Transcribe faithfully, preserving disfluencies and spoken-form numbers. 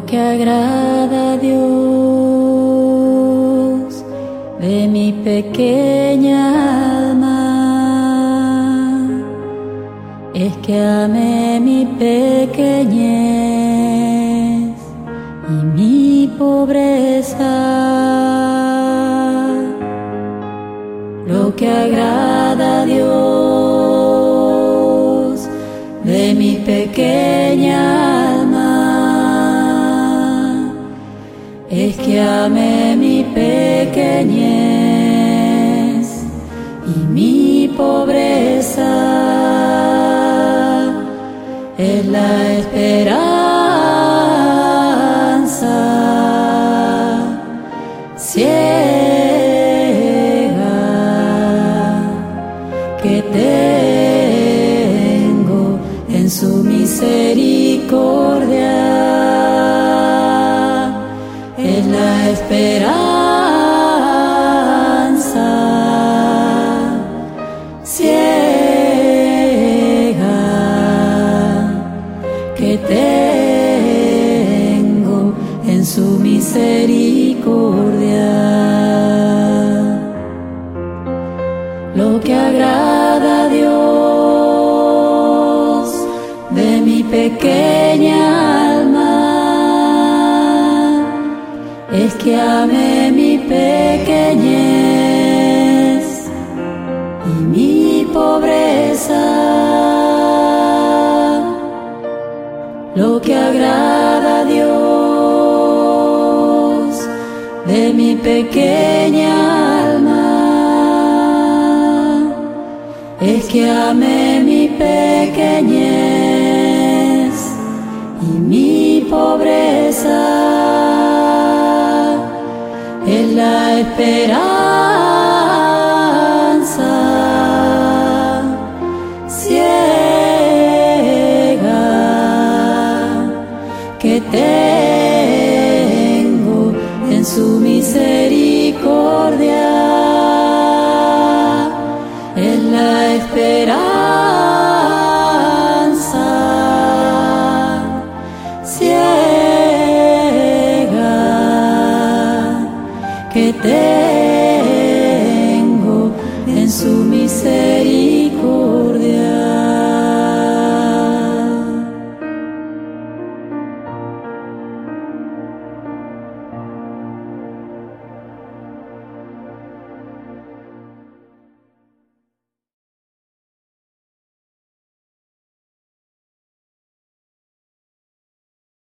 que agrada a Dios de mi pequeña alma es que amé mi pequeñez y mi pobreza. Lo que agrada a Dios de mi pequeña alma es que amé mi pequeñez y mi pobreza. Es la esperanza ciega que tengo en su misericordia. Es la esperanza ciega que tengo en su misericordia. Lo que agrada a Dios de mi pequeña alma es que amé mi pequeñez y mi pobreza. Lo que agrada a Dios de mi pequeña alma es que amé mi pequeñez y mi pobreza. Es la esperanza ciega que tengo en su misericordia. Es la esperanza ciega que tengo en su misericordia.